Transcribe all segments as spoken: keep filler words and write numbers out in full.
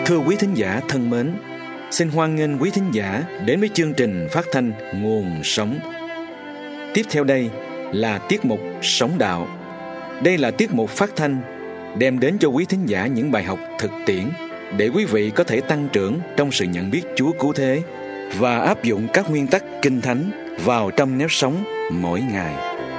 Thưa quý thính giả thân mến, xin hoan nghênh quý thính giả đến với chương trình phát thanh Nguồn Sống. Tiếp theo đây là tiết mục Sống Đạo. Đây là tiết mục phát thanh đem đến cho quý thính giả những bài học thực tiễn để quý vị có thể tăng trưởng trong sự nhận biết Chúa cứu thế và áp dụng các nguyên tắc Kinh Thánh vào trong nếp sống mỗi ngày.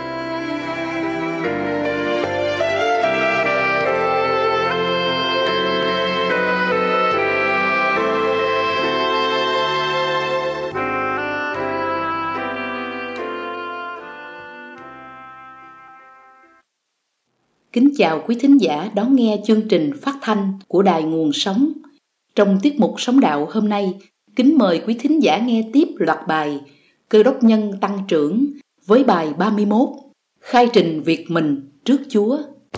Kính chào quý thính giả đón nghe chương trình phát thanh của Đài Nguồn Sống. Trong tiết mục Sống Đạo hôm nay, kính mời quý thính giả nghe tiếp loạt bài Cơ đốc nhân tăng trưởng với bài ba mươi mốt, khai trình việc mình trước Chúa.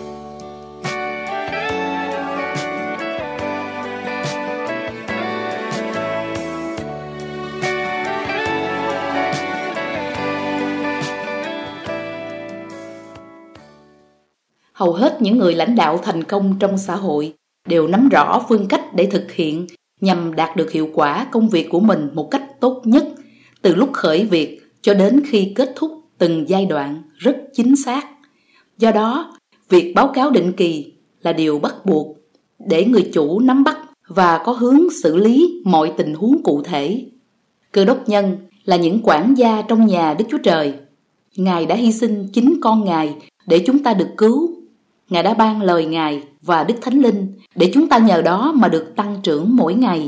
Hầu hết những người lãnh đạo thành công trong xã hội đều nắm rõ phương cách để thực hiện nhằm đạt được hiệu quả công việc của mình một cách tốt nhất, từ lúc khởi việc cho đến khi kết thúc từng giai đoạn rất chính xác. Do đó, việc báo cáo định kỳ là điều bắt buộc để người chủ nắm bắt và có hướng xử lý mọi tình huống cụ thể. Cơ đốc nhân là những quản gia trong nhà Đức Chúa Trời. Ngài đã hy sinh chính con Ngài để chúng ta được cứu. Ngài đã ban lời Ngài và Đức Thánh Linh để chúng ta nhờ đó mà được tăng trưởng mỗi ngày.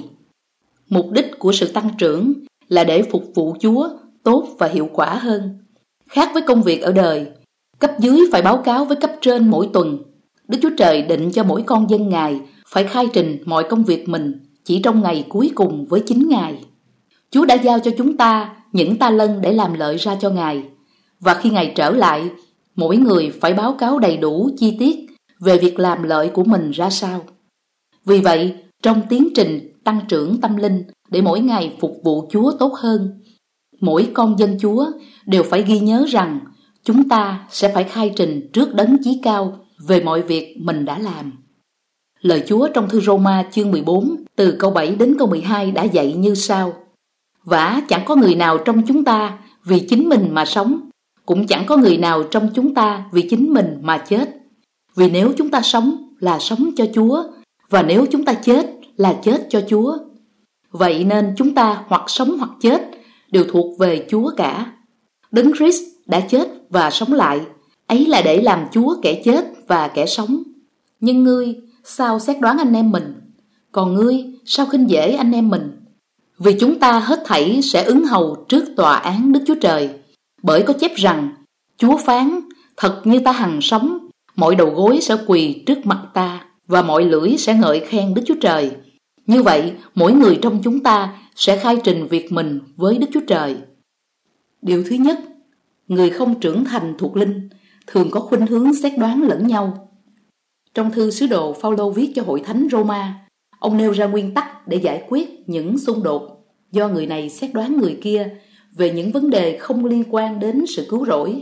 Mục đích của sự tăng trưởng là để phục vụ Chúa tốt và hiệu quả hơn. Khác với công việc ở đời, cấp dưới phải báo cáo với cấp trên mỗi tuần. Đức Chúa Trời định cho mỗi con dân Ngài phải khai trình mọi công việc mình chỉ trong ngày cuối cùng với chính Ngài. Chúa đã giao cho chúng ta những ta lân để làm lợi ra cho Ngài. Và khi Ngài trở lại, mỗi người phải báo cáo đầy đủ chi tiết về việc làm lợi của mình ra sao. Vì vậy, trong tiến trình tăng trưởng tâm linh để mỗi ngày phục vụ Chúa tốt hơn, mỗi con dân Chúa đều phải ghi nhớ rằng chúng ta sẽ phải khai trình trước Đấng Chí Cao về mọi việc mình đã làm. Lời Chúa trong thư Roma chương mười bốn từ câu bảy đến câu mười hai đã dạy như sau: Vả chẳng có người nào trong chúng ta vì chính mình mà sống, cũng chẳng có người nào trong chúng ta vì chính mình mà chết. Vì nếu chúng ta sống là sống cho Chúa, và nếu chúng ta chết là chết cho Chúa. Vậy nên chúng ta hoặc sống hoặc chết đều thuộc về Chúa cả. Đấng Christ đã chết và sống lại, ấy là để làm Chúa kẻ chết và kẻ sống. Nhưng ngươi sao xét đoán anh em mình? Còn ngươi sao khinh dễ anh em mình? Vì chúng ta hết thảy sẽ ứng hầu trước tòa án Đức Chúa Trời. Bởi có chép rằng, Chúa phán, thật như ta hằng sống, mọi đầu gối sẽ quỳ trước mặt ta, và mọi lưỡi sẽ ngợi khen Đức Chúa Trời. Như vậy, mỗi người trong chúng ta sẽ khai trình việc mình với Đức Chúa Trời. Điều thứ nhất, người không trưởng thành thuộc linh thường có khuynh hướng xét đoán lẫn nhau. Trong thư sứ đồ Phao-lô viết cho hội thánh Roma, ông nêu ra nguyên tắc để giải quyết những xung đột do người này xét đoán người kia về những vấn đề không liên quan đến sự cứu rỗi.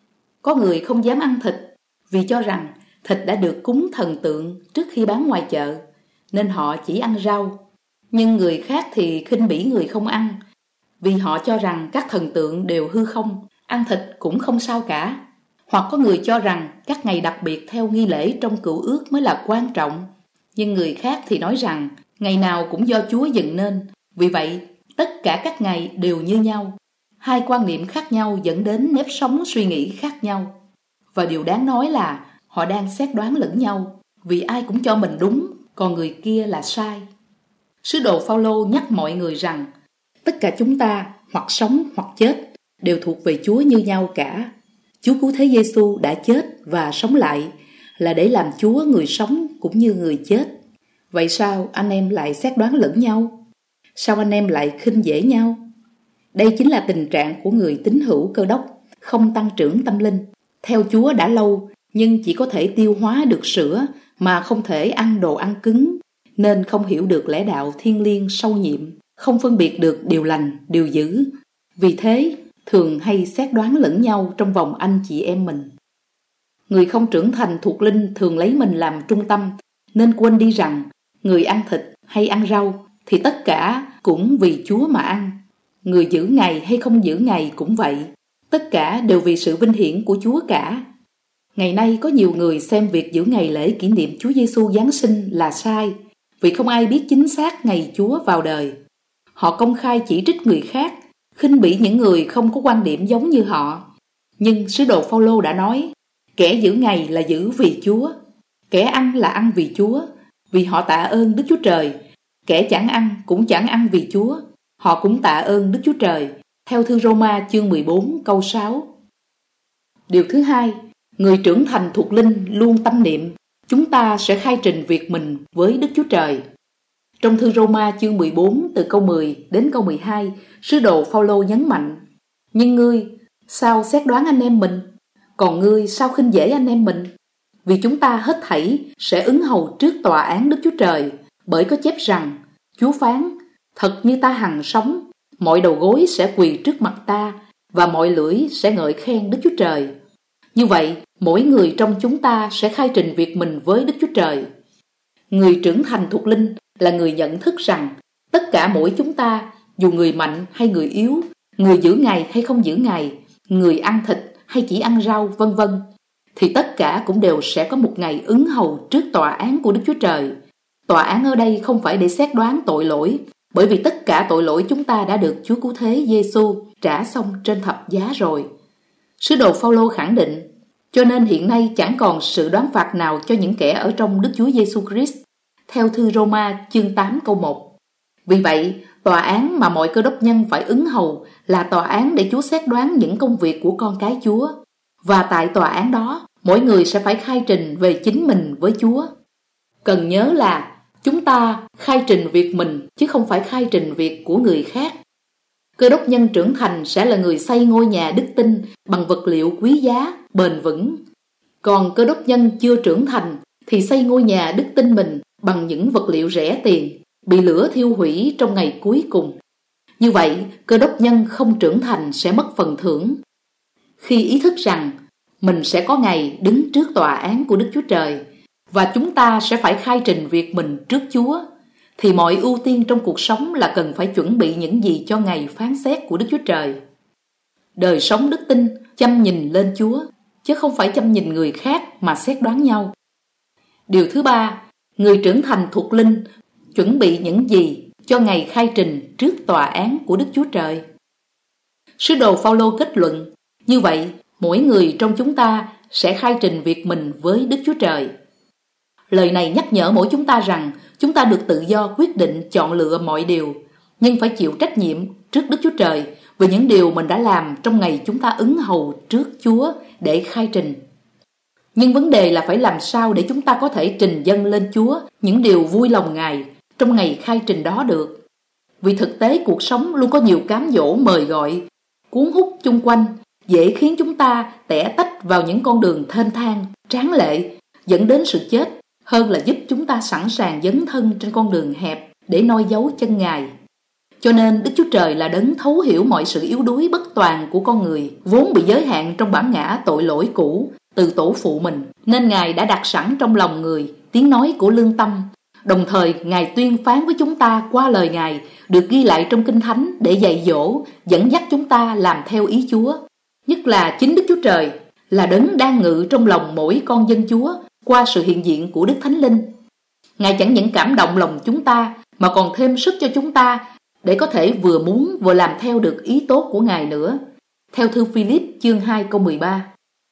Có người không dám ăn thịt vì cho rằng thịt đã được cúng thần tượng trước khi bán ngoài chợ, nên họ chỉ ăn rau. Nhưng người khác thì khinh bỉ người không ăn, vì họ cho rằng các thần tượng đều hư không, ăn thịt cũng không sao cả. Hoặc có người cho rằng các ngày đặc biệt theo nghi lễ trong Cựu Ước mới là quan trọng, nhưng người khác thì nói rằng ngày nào cũng do Chúa dựng nên, vì vậy tất cả các ngày đều như nhau. Hai quan niệm khác nhau dẫn đến nếp sống suy nghĩ khác nhau. Và điều đáng nói là họ đang xét đoán lẫn nhau, vì ai cũng cho mình đúng, còn người kia là sai. Sứ đồ Phao-lô nhắc mọi người rằng tất cả chúng ta hoặc sống hoặc chết đều thuộc về Chúa như nhau cả. Chúa cứu thế Giêsu đã chết và sống lại là để làm Chúa người sống cũng như người chết. Vậy sao anh em lại xét đoán lẫn nhau? Sao anh em lại khinh dễ nhau? Đây chính là tình trạng của người tín hữu Cơ đốc, không tăng trưởng tâm linh. Theo Chúa đã lâu, nhưng chỉ có thể tiêu hóa được sữa mà không thể ăn đồ ăn cứng, nên không hiểu được lẽ đạo thiêng liêng sâu nhiệm, không phân biệt được điều lành, điều dữ. Vì thế, thường hay xét đoán lẫn nhau trong vòng anh chị em mình. Người không trưởng thành thuộc linh thường lấy mình làm trung tâm, nên quên đi rằng người ăn thịt hay ăn rau thì tất cả cũng vì Chúa mà ăn. Người giữ ngày hay không giữ ngày cũng vậy, tất cả đều vì sự vinh hiển của Chúa cả. Ngày nay có nhiều người xem việc giữ ngày lễ kỷ niệm Chúa Giêsu Giáng sinh là sai, vì không ai biết chính xác ngày Chúa vào đời. Họ công khai chỉ trích người khác, khinh bỉ những người không có quan điểm giống như họ. Nhưng sứ đồ Phao-lô đã nói, kẻ giữ ngày là giữ vì Chúa, kẻ ăn là ăn vì Chúa, vì họ tạ ơn Đức Chúa Trời. Kẻ chẳng ăn cũng chẳng ăn vì Chúa, họ cũng tạ ơn Đức Chúa Trời. Theo thư Roma chương mười bốn câu sáu. Điều thứ hai, người trưởng thành thuộc linh luôn tâm niệm chúng ta sẽ khai trình việc mình với Đức Chúa Trời. Trong thư Roma chương mười bốn từ câu mười đến câu mười hai, sứ đồ Phao-lô nhấn mạnh, nhưng ngươi sao xét đoán anh em mình, còn ngươi sao khinh dễ anh em mình? Vì chúng ta hết thảy sẽ ứng hầu trước tòa án Đức Chúa Trời, bởi có chép rằng, Chúa phán, thật như ta hằng sống, mọi đầu gối sẽ quỳ trước mặt ta, và mọi lưỡi sẽ ngợi khen Đức Chúa Trời. Như vậy, mỗi người trong chúng ta sẽ khai trình việc mình với Đức Chúa Trời. Người trưởng thành thuộc linh là người nhận thức rằng tất cả mỗi chúng ta, dù người mạnh hay người yếu, người giữ ngày hay không giữ ngày, người ăn thịt hay chỉ ăn rau, vân vân, thì tất cả cũng đều sẽ có một ngày ứng hầu trước tòa án của Đức Chúa Trời. Tòa án ở đây không phải để xét đoán tội lỗi, bởi vì tất cả tội lỗi chúng ta đã được Chúa Cứu Thế Giêsu trả xong trên thập giá rồi. Sứ đồ Phao-lô khẳng định, cho nên hiện nay chẳng còn sự đoán phạt nào cho những kẻ ở trong Đức Chúa Giêsu Christ. Theo thư Roma chương tám câu một. Vì vậy, tòa án mà mọi Cơ Đốc nhân phải ứng hầu là tòa án để Chúa xét đoán những công việc của con cái Chúa. Và tại tòa án đó, mỗi người sẽ phải khai trình về chính mình với Chúa. Cần nhớ là chúng ta khai trình việc mình chứ không phải khai trình việc của người khác. Cơ đốc nhân trưởng thành sẽ là người xây ngôi nhà đức tin bằng vật liệu quý giá, bền vững. Còn cơ đốc nhân chưa trưởng thành thì xây ngôi nhà đức tin mình bằng những vật liệu rẻ tiền, bị lửa thiêu hủy trong ngày cuối cùng. Như vậy, cơ đốc nhân không trưởng thành sẽ mất phần thưởng. Khi ý thức rằng mình sẽ có ngày đứng trước tòa án của Đức Chúa Trời và chúng ta sẽ phải khai trình việc mình trước Chúa, thì mọi ưu tiên trong cuộc sống là cần phải chuẩn bị những gì cho ngày phán xét của Đức Chúa Trời. Đời sống đức tin chăm nhìn lên Chúa, chứ không phải chăm nhìn người khác mà xét đoán nhau. Điều thứ ba, người trưởng thành thuộc linh chuẩn bị những gì cho ngày khai trình trước tòa án của Đức Chúa Trời. Sứ đồ Phao-lô kết luận, như vậy mỗi người trong chúng ta sẽ khai trình việc mình với Đức Chúa Trời. Lời này nhắc nhở mỗi chúng ta rằng chúng ta được tự do quyết định chọn lựa mọi điều, nhưng phải chịu trách nhiệm trước Đức Chúa Trời về những điều mình đã làm trong ngày chúng ta ứng hầu trước Chúa để khai trình. Nhưng vấn đề là phải làm sao để chúng ta có thể trình dâng lên Chúa những điều vui lòng Ngài trong ngày khai trình đó được. Vì thực tế cuộc sống luôn có nhiều cám dỗ mời gọi, cuốn hút chung quanh, dễ khiến chúng ta tẻ tách vào những con đường thênh thang, tráng lệ, dẫn đến sự chết, hơn là giúp chúng ta sẵn sàng dấn thân trên con đường hẹp để noi dấu chân Ngài. Cho nên Đức Chúa Trời là đấng thấu hiểu mọi sự yếu đuối bất toàn của con người, vốn bị giới hạn trong bản ngã tội lỗi cũ từ tổ phụ mình, nên Ngài đã đặt sẵn trong lòng người tiếng nói của lương tâm. Đồng thời Ngài tuyên phán với chúng ta qua lời Ngài được ghi lại trong Kinh Thánh để dạy dỗ, dẫn dắt chúng ta làm theo ý Chúa. Nhất là chính Đức Chúa Trời là đấng đang ngự trong lòng mỗi con dân Chúa qua sự hiện diện của Đức Thánh Linh. Ngài chẳng những cảm động lòng chúng ta mà còn thêm sức cho chúng ta để có thể vừa muốn vừa làm theo được ý tốt của Ngài nữa. Theo thư Philip chương hai câu mười ba.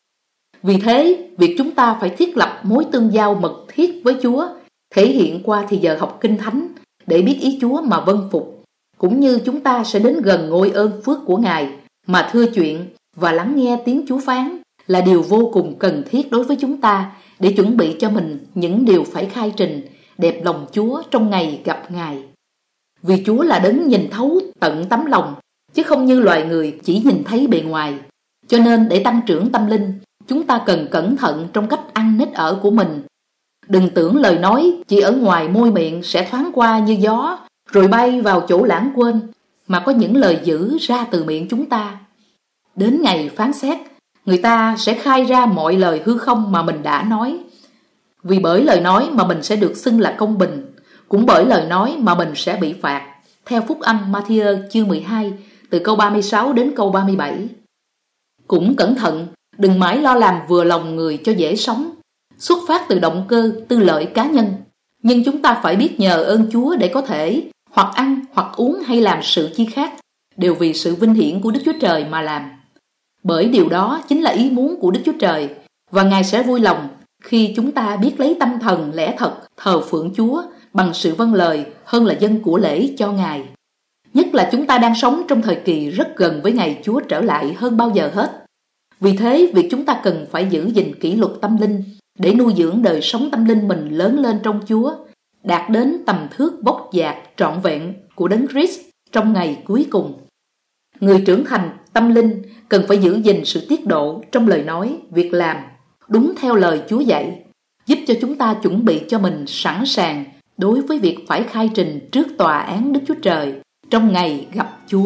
Vì thế, việc chúng ta phải thiết lập mối tương giao mật thiết với Chúa thể hiện qua thì giờ học Kinh Thánh để biết ý Chúa mà vâng phục, cũng như chúng ta sẽ đến gần ngôi ơn phước của Ngài mà thưa chuyện và lắng nghe tiếng Chúa phán là điều vô cùng cần thiết đối với chúng ta để chuẩn bị cho mình những điều phải khai trình đẹp lòng Chúa trong ngày gặp Ngài. Vì Chúa là đấng nhìn thấu tận tấm lòng, chứ không như loài người chỉ nhìn thấy bề ngoài. Cho nên để tăng trưởng tâm linh, chúng ta cần cẩn thận trong cách ăn nết ở của mình. Đừng tưởng lời nói chỉ ở ngoài môi miệng sẽ thoáng qua như gió, rồi bay vào chỗ lãng quên, mà có những lời dữ ra từ miệng chúng ta. Đến ngày phán xét, người ta sẽ khai ra mọi lời hư không mà mình đã nói. Vì bởi lời nói mà mình sẽ được xưng là công bình, Cũng bởi lời nói mà mình sẽ bị phạt. Theo Phúc Âm Ma-thi-ơ chương mười hai, từ câu ba mươi sáu đến câu ba mươi bảy. Cũng cẩn thận, đừng mãi lo làm vừa lòng người cho dễ sống, xuất phát từ động cơ tư lợi cá nhân. Nhưng chúng ta phải biết nhờ ơn Chúa để có thể hoặc ăn, hoặc uống hay làm sự chi khác, đều vì sự vinh hiển của Đức Chúa Trời mà làm. Bởi điều đó chính là ý muốn của Đức Chúa Trời, và Ngài sẽ vui lòng khi chúng ta biết lấy tâm thần lẽ thật thờ phượng Chúa bằng sự vâng lời hơn là dâng của lễ cho Ngài. Nhất là chúng ta đang sống trong thời kỳ rất gần với ngày Chúa trở lại hơn bao giờ hết. Vì thế, việc chúng ta cần phải giữ gìn kỷ luật tâm linh để nuôi dưỡng đời sống tâm linh mình lớn lên trong Chúa, đạt đến tầm thước vóc dạc trọn vẹn của Đấng Christ trong ngày cuối cùng. Người trưởng thành tâm linh cần phải giữ gìn sự tiết độ trong lời nói, việc làm, đúng theo lời Chúa dạy, giúp cho chúng ta chuẩn bị cho mình sẵn sàng đối với việc phải khai trình trước tòa án Đức Chúa Trời trong ngày gặp Chúa.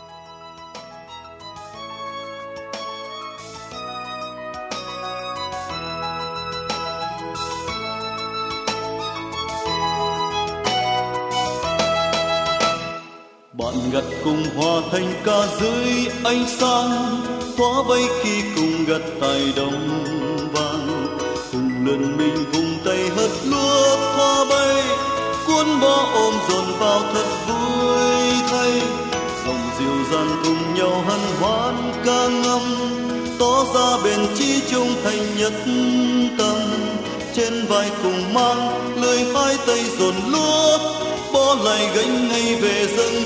Bạn gặt cùng hòa thành ca dưới ánh sáng, thoa bay khi cùng gặt tài đồng vàng, cùng lần mình vùng tay hất lúa thoa bay, cuốn bó ôm dồn vào thật vui thay. Dòng dịu dàng cùng nhau hân hoan ca ngâm, tỏ ra bền chí chung thành nhất tâm. Trên vai cùng mang lời hai tay dồn lúa, bỏ lại gánh ngay về dâng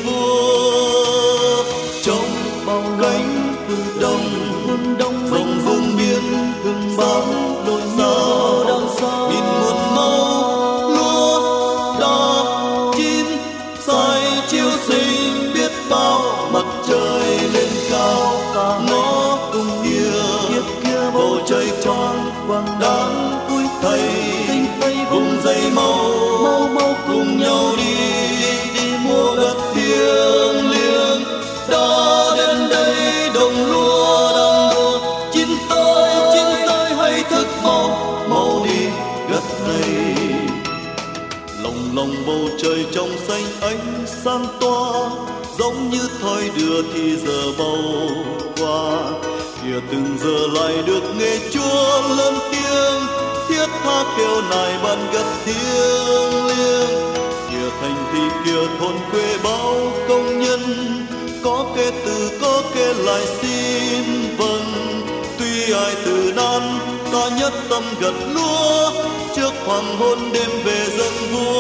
vua. Trong bao gánh đồng rồng vương biên bóng lối sao đang xa, nghìn muôn màu lúa đỏ chín soi chiếu sinh biết bao. Mặt trời lên cao ngõ cùng kia, bầu trời tròn đáng vui thầy, vùng dây màu cùng nhau đi, đi mua gặt thiêng liêng. Đã đến đây đồng lúa đang đua, chín tới chín tới hay thức mau mau đi gặt này. Lòng lòng bầu trời trong xanh ánh sáng toa, giống như thoi đưa thì giờ bầu qua. Kìa từng giờ lại được nghe Chúa lớn tiếng, thiết tha kêu nài ban gặt thiêng liêng. Kìa thành thị kìa thôn quê bao công nhân, có kẻ từ có kẻ lại xin vâng. Tuy ai từ nan ta nhất tâm gặt lúa, trước hoàng hôn đêm về dâng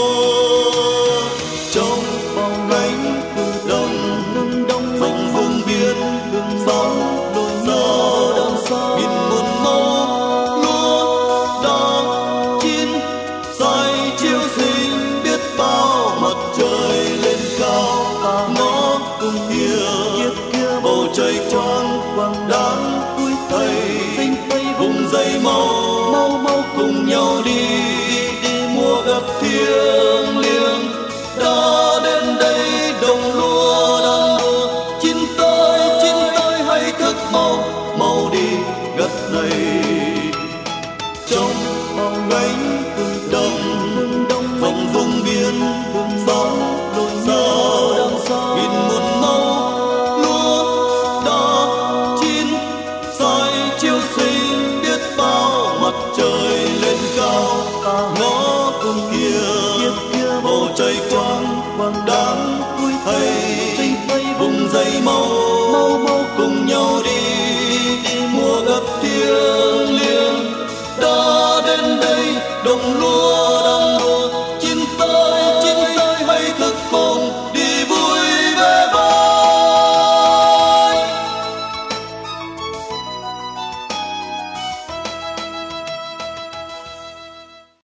vua. Trong bao gánh đồng rồng vương biên sóng đôi sao, nghìn muôn màu lúa đỏ chín soi chiếu sinh biết bao. Mặt trời lên cao ngõ cùng kia, bầu trời tròn đáng vui thầy, vùng dây màu cùng nhau đi, đi mua gặt thiêng liêng. Đã đến đây đồng lúa đang đua, chín tới chín tới hay thức mau mau đi gặt này. Trong bao gánh đồng rồng vương biên sóng đôi sao, nghìn muôn màu lúa đỏ chín soi chiếu sinh biết bao. Mặt trời lên cao ngõ cùng kia, bầu trời quang đáng vui thầy, vùng dây màu cùng nhau đi, đi mua gặt thiêng liêng. Đã đến đây đồng lúa